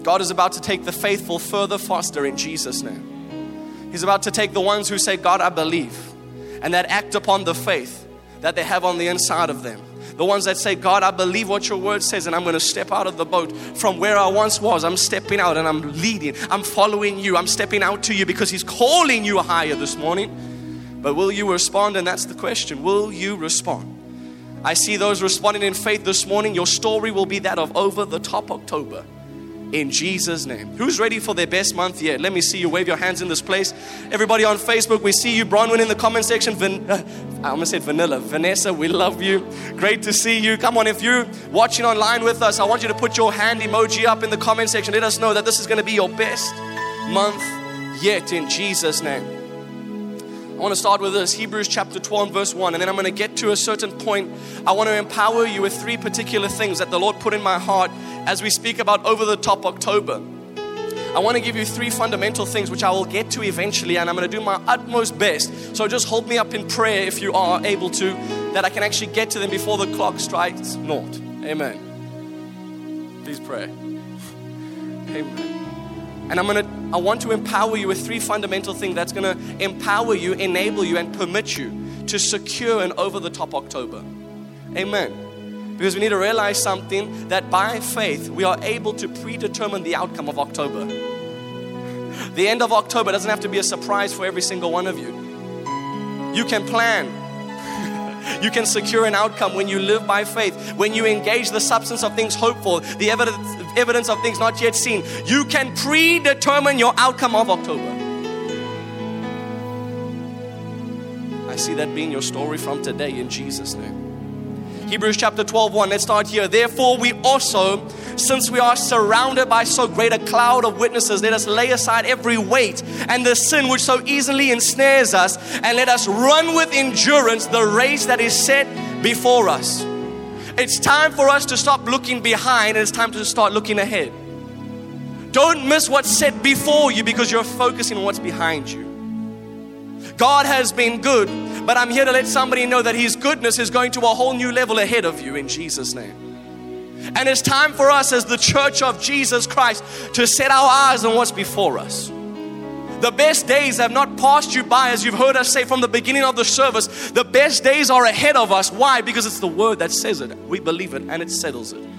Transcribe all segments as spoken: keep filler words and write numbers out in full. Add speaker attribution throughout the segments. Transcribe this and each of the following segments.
Speaker 1: God is about to take the faithful further, faster in Jesus' name. He's about to take the ones who say, God, I believe, and that act upon the faith that they have on the inside of them. The ones that say, God, I believe what your word says, and I'm going to step out of the boat from where I once was. I'm stepping out and I'm leading. I'm following you. I'm stepping out to you because He's calling you higher this morning. But will you respond? And that's the question. Will you respond? I see those responding in faith this morning. Your story will be that of over the top October. In Jesus' name. Who's ready for their best month yet? Let me see you. Wave your hands in this place. Everybody on Facebook, we see you. Bronwyn in the comment section. Van, uh, I almost said Vanilla. Vanessa, we love you. Great to see you. Come on, if you're watching online with us, I want you to put your hand emoji up in the comment section. Let us know that this is going to be your best month yet in Jesus' name. I want to start with this. Hebrews chapter twelve verse one. And then I'm going to get to a certain point. I want to empower you with three particular things that the Lord put in my heart as we speak about over the top October. I want to give you three fundamental things which I will get to eventually, and I'm going to do my utmost best. So just hold me up in prayer if you are able to, that I can actually get to them before the clock strikes naught. Amen. Please pray. Amen. And I'm going to, I want to empower you with three fundamental things that's going to empower you, enable you, and permit you to secure an over the top October. Amen. Because we need to realize something, that by faith, we are able to predetermine the outcome of October. The end of October doesn't have to be a surprise for every single one of you. You can plan. You can secure an outcome when you live by faith. When you engage the substance of things hoped for, the evidence, evidence of things not yet seen. You can predetermine your outcome of October. I see that being your story from today in Jesus' name. Hebrews chapter twelve, one. Let's start here. Therefore we also, since we are surrounded by so great a cloud of witnesses, let us lay aside every weight and the sin which so easily ensnares us, and let us run with endurance the race that is set before us. It's time for us to stop looking behind, and it's time to start looking ahead. Don't miss what's set before you because you're focusing on what's behind you. God has been good, but I'm here to let somebody know that His goodness is going to a whole new level ahead of you in Jesus' name. And it's time for us as the church of Jesus Christ to set our eyes on what's before us. The best days have not passed you by, as you've heard us say from the beginning of the service. The best days are ahead of us. Why? Because it's the Word that says it. We believe it and it settles it.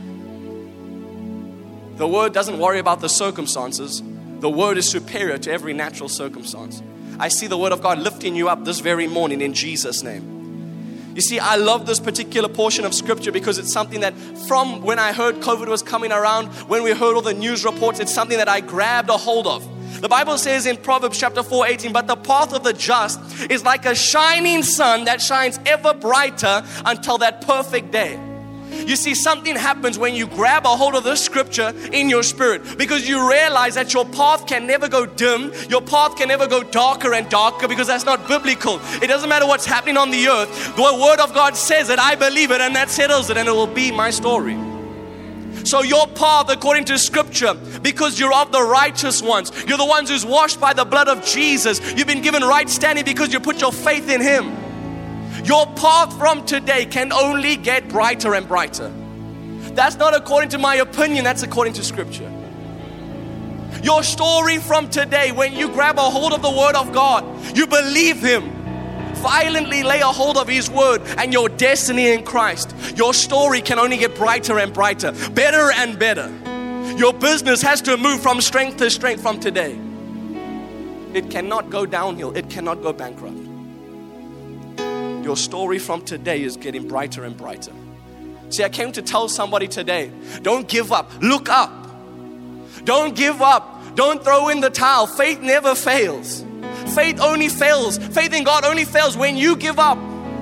Speaker 1: The Word doesn't worry about the circumstances. The Word is superior to every natural circumstance. I see the Word of God lifting you up this very morning in Jesus' name. You see, I love this particular portion of Scripture because it's something that from when I heard COVID was coming around, when we heard all the news reports, it's something that I grabbed a hold of. The Bible says in Proverbs chapter four, eighteen, but the path of the just is like a shining sun that shines ever brighter until that perfect day. You see, something happens when you grab a hold of this scripture in your spirit, because you realize that your path can never go dim. Your path can never go darker and darker, because that's not biblical. It doesn't matter what's happening on the earth. The Word of God says it, I believe it, and that settles it, and it will be my story. So your path according to scripture, because you're of the righteous ones, you're the ones who's washed by the blood of Jesus. You've been given right standing because you put your faith in Him. Your path from today can only get brighter and brighter. That's not according to my opinion, that's according to scripture. Your story from today, when you grab a hold of the Word of God, you believe Him, violently lay a hold of His Word and your destiny in Christ, your story can only get brighter and brighter, better and better. Your business has to move from strength to strength from today. It cannot go downhill, it cannot go bankrupt. Your story from today is getting brighter and brighter. See, I came to tell somebody today, don't give up. Look up. Don't give up. Don't throw in the towel. Faith never fails. Faith only fails. Faith in God only fails when you give up.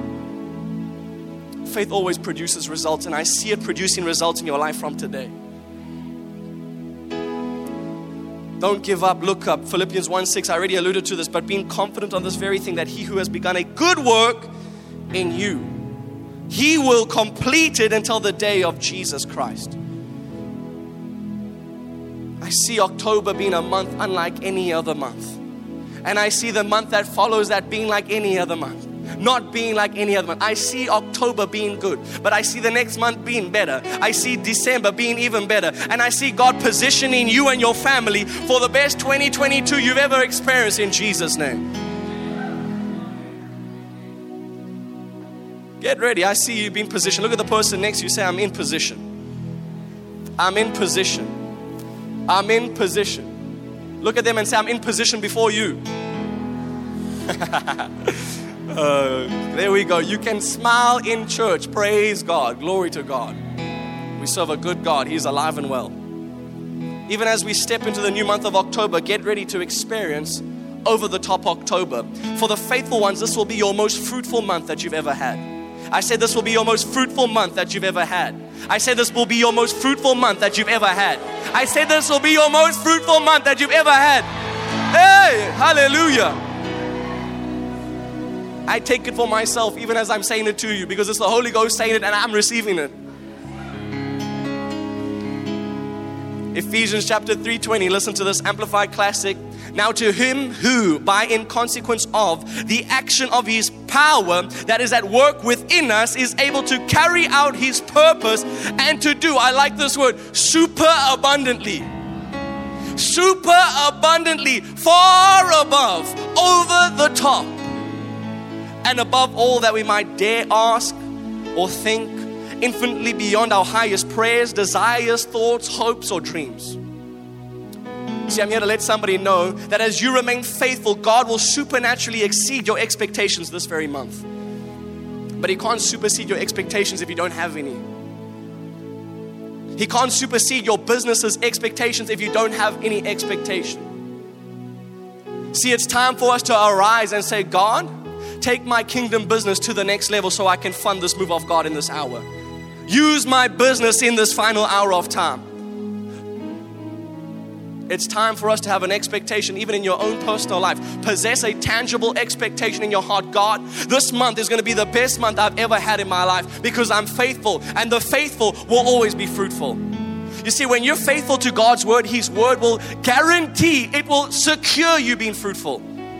Speaker 1: Faith always produces results, and I see it producing results in your life from today. Don't give up, look up. Philippians one six, I already alluded to this, but being confident on this very thing, that He who has begun a good work in you, He will complete it until the day of Jesus Christ. I see October being a month unlike any other month. And I see the month that follows that being like any other month. not being like any other month. I see October being good, but I see the next month being better. I see December being even better. And I see God positioning you and your family for the best twenty twenty-two you've ever experienced in Jesus' name. Get ready. I see you being positioned. Look at the person next to you. Say, I'm in position. I'm in position. I'm in position. Look at them and say, I'm in position before you. uh, there we go. You can smile in church. Praise God. Glory to God. We serve a good God. He's alive and well. Even as we step into the new month of October, get ready to experience over the top October. For the faithful ones, this will be your most fruitful month that you've ever had. I said this will be your most fruitful month that you've ever had. I said this will be your most fruitful month that you've ever had. I said this will be your most fruitful month that you've ever had. Hey, hallelujah. I take it for myself even as I'm saying it to you, because it's the Holy Ghost saying it and I'm receiving it. Ephesians chapter three twenty, listen to this, Amplified Classic. Now to him who, by in consequence of the action of his power that is at work within us, is able to carry out his purpose and to do, I like this word, super abundantly. Super abundantly, far above, over the top, and above all that we might dare ask or think, infinitely beyond our highest prayers, desires, thoughts, hopes, or dreams. See, I'm here to let somebody know that as you remain faithful, God will supernaturally exceed your expectations this very month. But He can't supersede your expectations if you don't have any. He can't supersede your business's expectations if you don't have any expectation. See, it's time for us to arise and say, God, take my kingdom business to the next level so I can fund this move of God in this hour. Use my business in this final hour of time. It's time for us to have an expectation, even in your own personal life. Possess a tangible expectation in your heart. God, this month is going to be the best month I've ever had in my life because I'm faithful, and the faithful will always be fruitful. You see, when you're faithful to God's word, His word will guarantee, it will secure you being fruitful.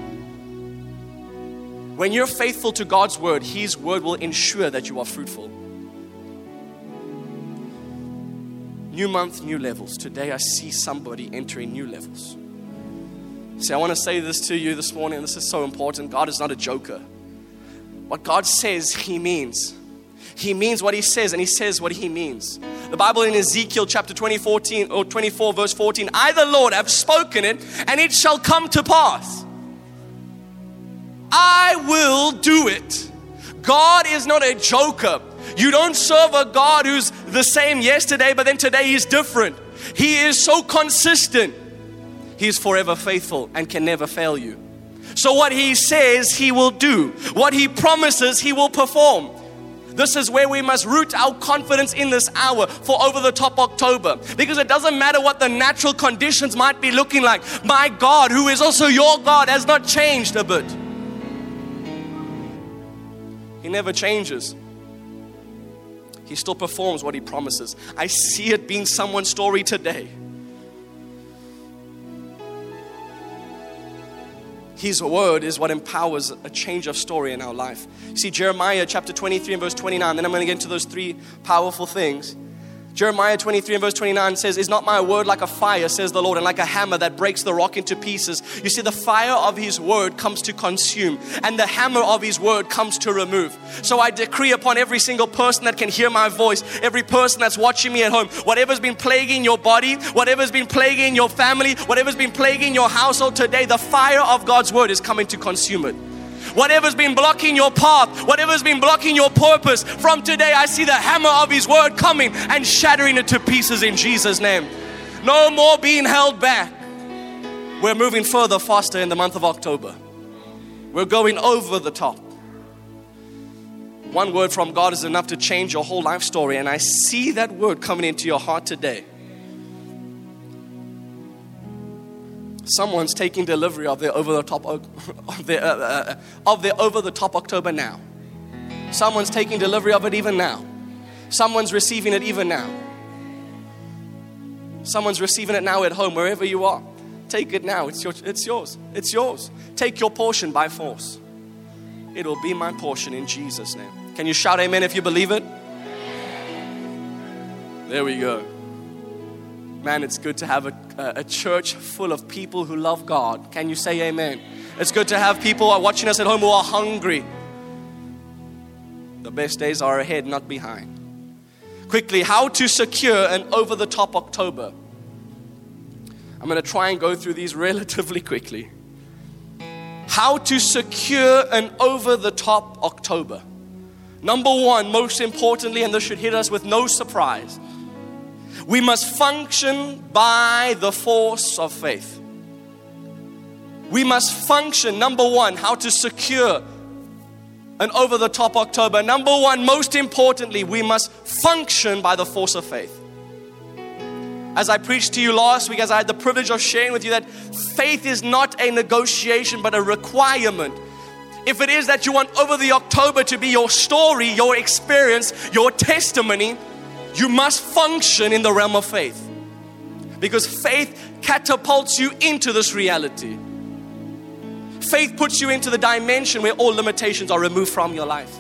Speaker 1: When you're faithful to God's word, His word will ensure that you are fruitful. New month, new levels. Today I see somebody entering new levels. See, I want to say this to you this morning. This is so important. God is not a joker. What God says, He means. He means what He says, and He says what He means. The Bible in Ezekiel chapter twenty, fourteen, or twenty-four verse fourteen, I the Lord have spoken it, and it shall come to pass. I will do it. God is not a joker. You don't serve a God who's the same yesterday, but then today He's different. He is so consistent. He is forever faithful and can never fail you. So what He says, He will do. What He promises, He will perform. This is where we must root our confidence in this hour for over the top October. Because it doesn't matter what the natural conditions might be looking like. My God, who is also your God, has not changed a bit. He never changes. He still performs what He promises. I see it being someone's story today. His word is what empowers a change of story in our life. You see, Jeremiah chapter twenty-three and verse twenty-nine, then I'm going to get into those three powerful things. Jeremiah twenty-three and verse twenty-nine says, is not my word like a fire, says the Lord, and like a hammer that breaks the rock into pieces? You see, the fire of His word comes to consume, and the hammer of His word comes to remove. So I decree upon every single person that can hear my voice, every person that's watching me at home, whatever's been plaguing your body, whatever's been plaguing your family, whatever's been plaguing your household today, the fire of God's word is coming to consume it. Whatever's been blocking your path, whatever's been blocking your purpose, from today I see the hammer of His word coming and shattering it to pieces in Jesus' name. No more being held back. We're moving further, faster in the month of October. We're going over the top. One word from God is enough to change your whole life story, and I see that word coming into your heart today. Someone's taking delivery of their over-the-top of their, uh, uh, of their over-the-top October now. Someone's taking delivery of it even now. Someone's receiving it even now. Someone's receiving it now at home, wherever you are. Take it now. It's your, it's yours. It's yours. Take your portion by force. It will be my portion in Jesus' name. Can you shout amen if you believe it? There we go. Man, it's good to have a, a church full of people who love God. Can you say amen? It's good to have people who are watching us at home who are hungry. The best days are ahead, not behind. Quickly, how to secure an over-the-top October. I'm going to try and go through these relatively quickly. How to secure an over-the-top October. Number one, most importantly, and this should hit us with no surprise, we must function by the force of faith. We must function, number one, how to secure an over-the-top October. Number one, most importantly, we must function by the force of faith. As I preached to you last week, as I had the privilege of sharing with you that faith is not a negotiation, but a requirement. If it is that you want over the October to be your story, your experience, your testimony, you must function in the realm of faith. Because faith catapults you into this reality. Faith puts you into the dimension where all limitations are removed from your life.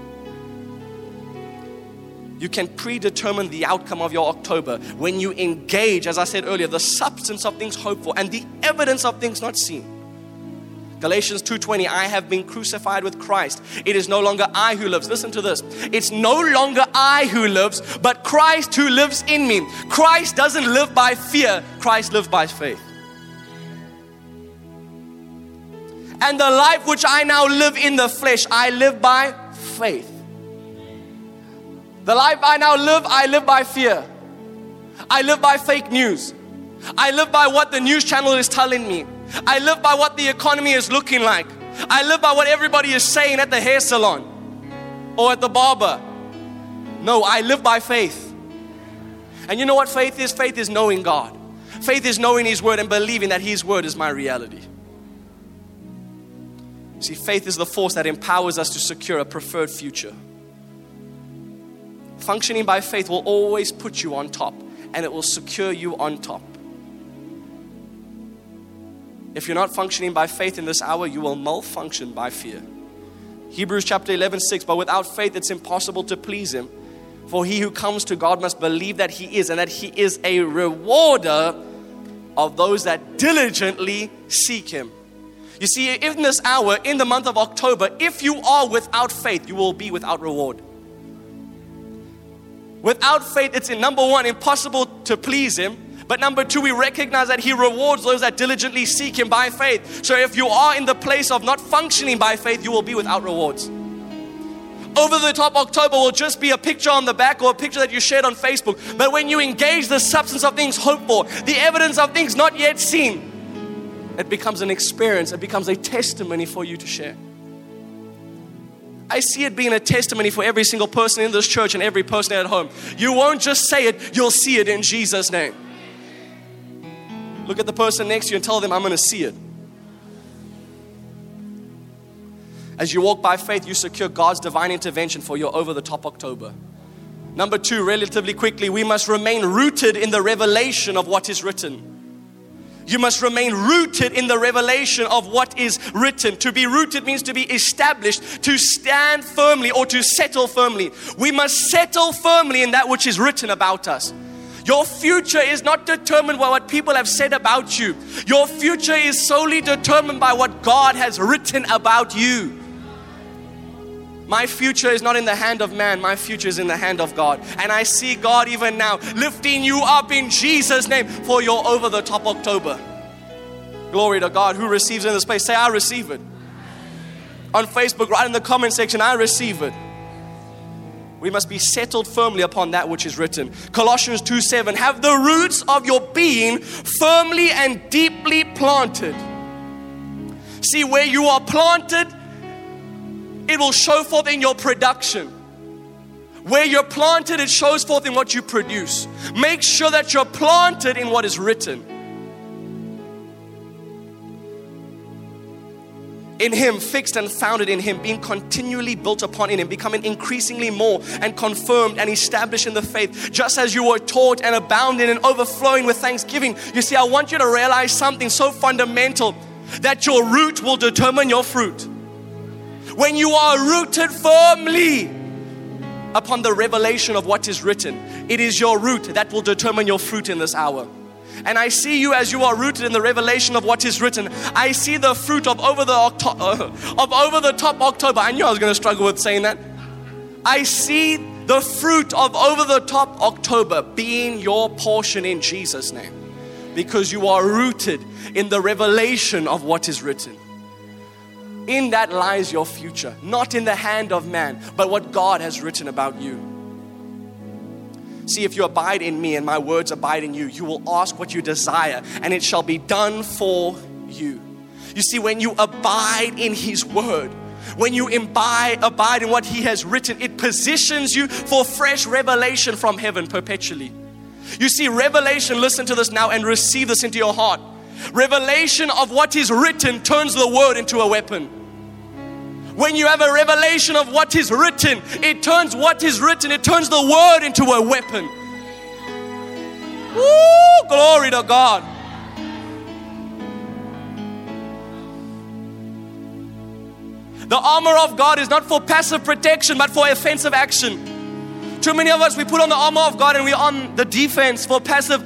Speaker 1: You can predetermine the outcome of your October when you engage, as I said earlier, the substance of things hoped for and the evidence of things not seen. Galatians two twenty, I have been crucified with Christ. It is no longer I who lives. Listen to this. It's no longer I who lives, but Christ who lives in me. Christ doesn't live by fear. Christ lives by faith. And the life which I now live in the flesh, I live by faith. The life I now live, I live by fear. I live by fake news. I live by what the news channel is telling me. I live by what the economy is looking like. I live by what everybody is saying at the hair salon or at the barber. No, I live by faith. And you know what faith is? Faith is knowing God. Faith is knowing His Word and believing that His Word is my reality. See, faith is the force that empowers us to secure a preferred future. Functioning by faith will always put you on top, and it will secure you on top. If you're not functioning by faith in this hour, you will malfunction by fear. Hebrews chapter eleven, six, but without faith it's impossible to please Him. For he who comes to God must believe that He is, and that He is a rewarder of those that diligently seek Him. You see, in this hour, in the month of October, if you are without faith, you will be without reward. Without faith, it's in number one, impossible to please Him. But number two, we recognize that He rewards those that diligently seek Him by faith. So if you are in the place of not functioning by faith, you will be without rewards. Over the top October will just be a picture on the back or a picture that you shared on Facebook. But when you engage the substance of things hoped for, the evidence of things not yet seen, it becomes an experience. It becomes a testimony for you to share. I see it being a testimony for every single person in this church and every person at home. You won't just say it, you'll see it in Jesus' name. Look at the person next to you and tell them, I'm going to see it. As you walk by faith, you secure God's divine intervention for your over-the-top October. Number two, relatively quickly, we must remain rooted in the revelation of what is written. You must remain rooted in the revelation of what is written. To be rooted means to be established, to stand firmly or to settle firmly. We must settle firmly in that which is written about us. Your future is not determined by what people have said about you. Your future is solely determined by what God has written about you. My future is not in the hand of man. My future is in the hand of God. And I see God even now lifting you up in Jesus' name for your over-the-top October. Glory to God. Who receives in this place? Say, I receive it. On Facebook, right in the comment section, I receive it. We must be settled firmly upon that which is written. Colossians two seven, have the roots of your being firmly and deeply planted. See, where you are planted, it will show forth in your production. Where you're planted, it shows forth in what you produce. Make sure that you're planted in what is written. In Him, fixed and founded in Him, being continually built upon in Him, becoming increasingly more and confirmed and established in the faith, just as you were taught and abounding and overflowing with thanksgiving. You see, I want you to realize something so fundamental, that your root will determine your fruit. When you are rooted firmly upon the revelation of what is written, it is your root that will determine your fruit in this hour. And I see you as you are rooted in the revelation of what is written. I see the fruit of over the Octo- uh, of over the top October. I knew I was going to struggle with saying that. I see the fruit of over the top October being your portion in Jesus' name, because you are rooted in the revelation of what is written. In that lies your future, not in the hand of man, but what God has written about you. See, if you abide in me and my words abide in you, you will ask what you desire and it shall be done for you. You see, when you abide in His word, when you imbibe, abide in what He has written, it positions you for fresh revelation from heaven perpetually. You see, revelation, listen to this now and receive this into your heart. Revelation of what is written turns the word into a weapon. When you have a revelation of what is written, it turns what is written, it turns the word into a weapon. Woo! Glory to God. The armor of God is not for passive protection, but for offensive action. Too many of us, we put on the armor of God and we're on the defense for passive.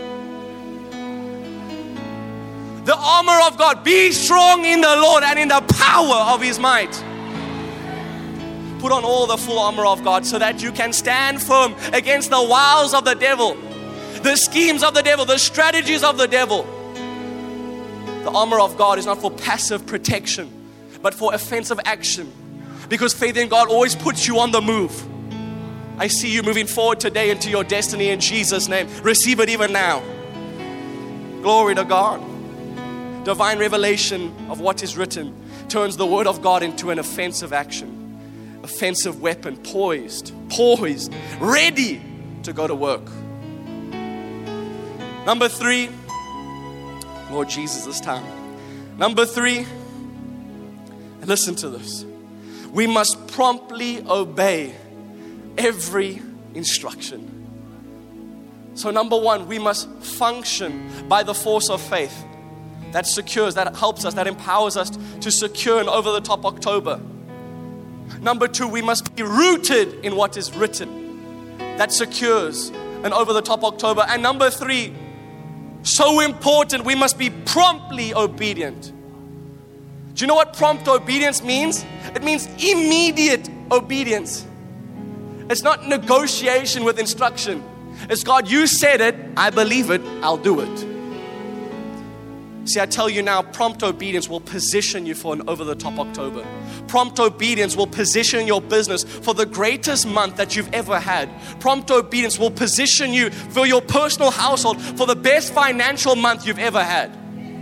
Speaker 1: The armor of God, be strong in the Lord and in the power of His might. Put on all the full armor of God so that you can stand firm against the wiles of the devil, the schemes of the devil, the strategies of the devil. The armor of God is not for passive protection, but for offensive action, because faith in God always puts you on the move. I see you moving forward today into your destiny in Jesus' name. Receive it even now. Glory to God. Divine revelation of what is written turns the word of God into an offensive action, offensive weapon, poised, poised, ready to go to work. Number three, Lord Jesus, this time. Number three, listen to this. We must promptly obey every instruction. So number one, we must function by the force of faith. That secures, that helps us, that empowers us to secure an over-the-top October. Number two, we must be rooted in what is written. That secures an over-the-top October. And number three, so important, we must be promptly obedient. Do you know what prompt obedience means? It means immediate obedience. It's not negotiation with instruction. It's God, you said it, I believe it, I'll do it. See, I tell you now, prompt obedience will position you for an over-the-top October. Prompt obedience will position your business for the greatest month that you've ever had. Prompt obedience will position you for your personal household for the best financial month you've ever had.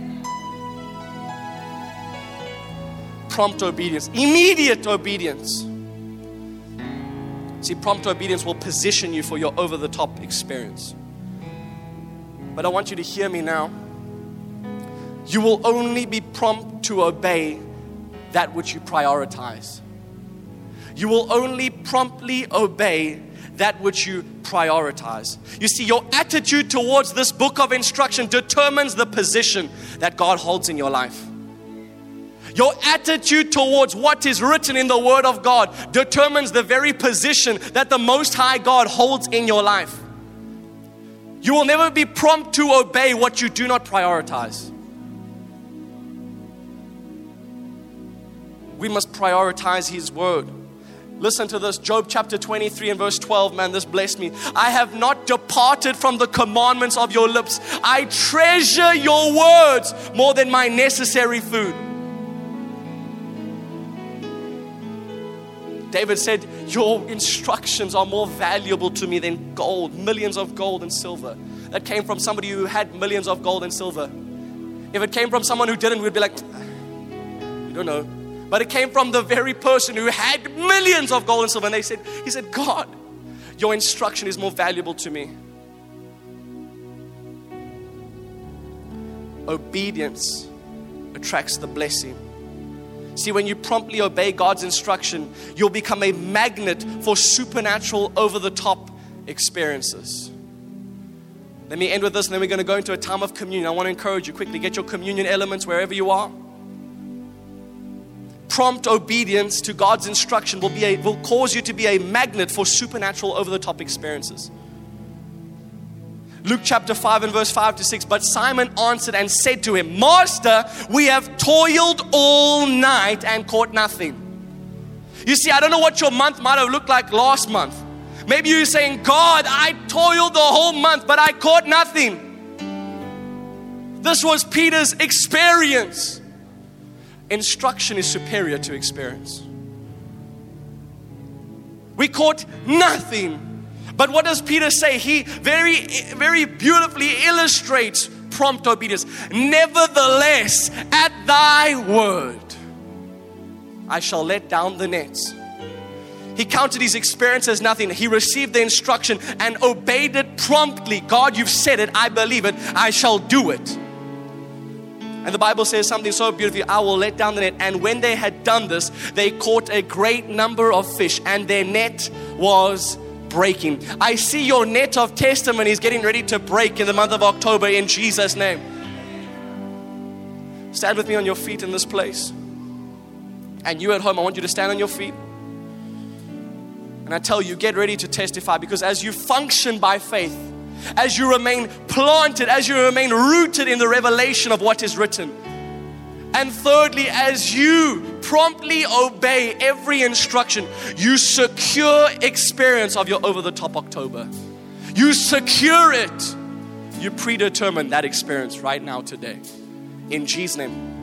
Speaker 1: Prompt obedience, immediate obedience. See, prompt obedience will position you for your over-the-top experience. But I want you to hear me now. You will only be prompt to obey that which you prioritize. You will only promptly obey that which you prioritize. You see, your attitude towards this book of instruction determines the position that God holds in your life. Your attitude towards what is written in the Word of God determines the very position that the Most High God holds in your life. You will never be prompt to obey what you do not prioritize. We must prioritize His word. Listen to this, Job chapter twenty-three and verse twelve, man, this blessed me. I have not departed from the commandments of your lips. I treasure your words more than my necessary food. David said, your instructions are more valuable to me than gold, millions of gold and silver. That came from somebody who had millions of gold and silver. If it came from someone who didn't, we'd be like, you don't know. But it came from the very person who had millions of gold and silver. And they said, he said, God, your instruction is more valuable to me. Obedience attracts the blessing. See, when you promptly obey God's instruction, you'll become a magnet for supernatural, over-the-top experiences. Let me end with this, and then we're going to go into a time of communion. I want to encourage you quickly, get your communion elements wherever you are. prompt obedience to God's instruction will be a, will cause you to be a magnet for supernatural over-the-top experiences. Luke chapter five and verse five to six, but Simon answered and said to him, Master, we have toiled all night and caught nothing. You see, I don't know what your month might have looked like last month. Maybe you're saying, God, I toiled the whole month, but I caught nothing. This was Peter's experience. Instruction is superior to experience. We caught nothing. But what does Peter say? He very, very beautifully illustrates prompt obedience. Nevertheless, at thy word, I shall let down the nets. He counted his experience as nothing. He received the instruction and obeyed it promptly. God, you've said it. I believe it. I shall do it. And the Bible says something so beautifully. I will let down the net. And when they had done this, they caught a great number of fish, and their net was breaking. I see your net of testimonies getting ready to break in the month of October in Jesus' name. Stand with me on your feet in this place. And you at home, I want you to stand on your feet. And I tell you, get ready to testify, because as you function by faith, as you remain planted, as you remain rooted in the revelation of what is written, and thirdly, as you promptly obey every instruction, you secure experience of your over-the-top October. You secure it. You predetermine that experience right now today. In Jesus' name.